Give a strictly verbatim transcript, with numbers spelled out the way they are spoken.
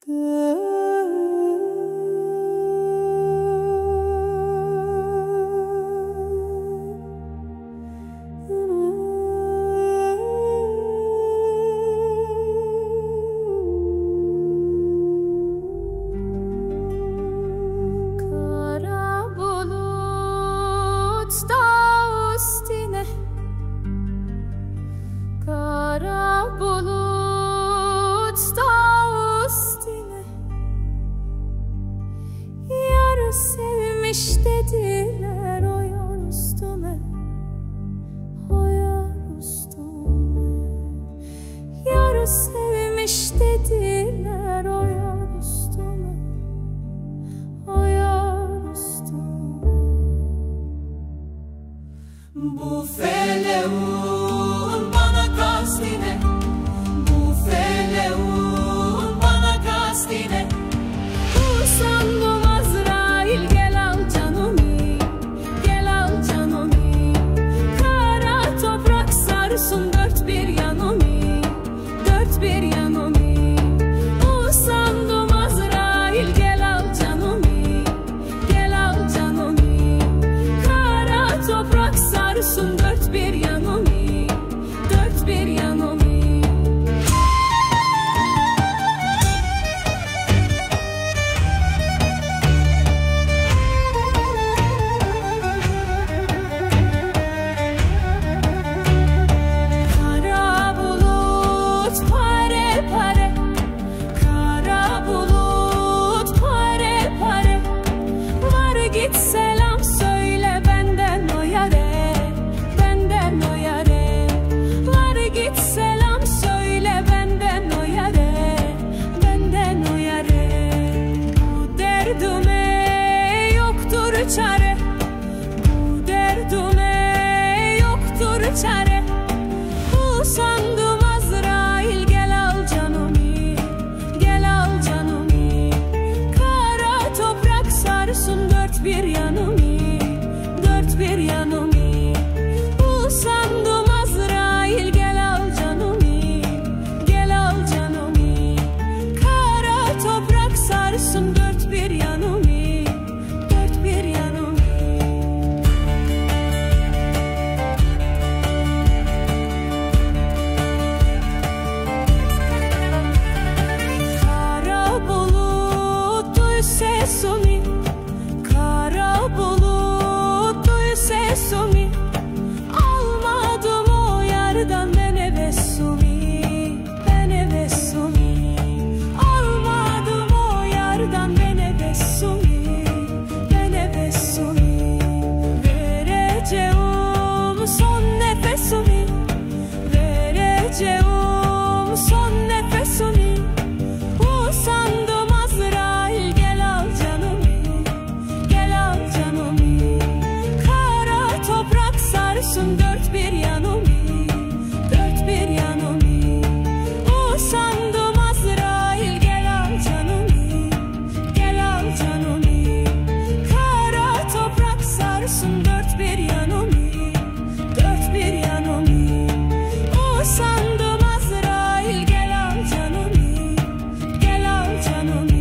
Sevmiş dediler o yar üstüme, o yar üstüme. Yarı sevmiş dediler o yar üstüme, o yar üstüme. Bu feleğun bana kastine, bu feleğun bana kastine. Usandım Azrail, gel al canımı, gel al canımı. Kara toprak sarsın dört bir yanımı, dört bir yanımı. Usandım Azrail, gel al canımı, gel al canımı. Kara toprak sarsın dört bir yanımı, dört bir yanımı. Git selam söyle benden o yare, benden o yare. Var git selam söyle benden o yare, benden o yare. Bu derdime yoktur çare, bu derdime yoktur çare. Usandım Azrail, gel al canımı, gel al canımı. Kara toprak sarsın dört bir yanımı, dört bir yanımı. Usandım Azrail, gel al canımı, gel al canımı. Kara toprak sarsın dört bir yanımı, dört bir yanımı. Kara bulut duy sesimi, kara bulut duy sesimi. Almadım o yardan ben hevesimi, ben hevesimi. Almadım o yardan ben hevesimi, ben hevesimi. Vereceğim son nefesimi, vereceğim son nefesimi. Usandım Azrail, gel al canımı, gel al canımı. Kara toprak sarsın dört bir yanımı, dört bir yanımı. Usandım Azrail, gel al canımı, gel al canımı. Kara toprak sarsın dört bir yanımı, dört bir yanımı. Usandım Azrail, gel al canımı, gel al canımı.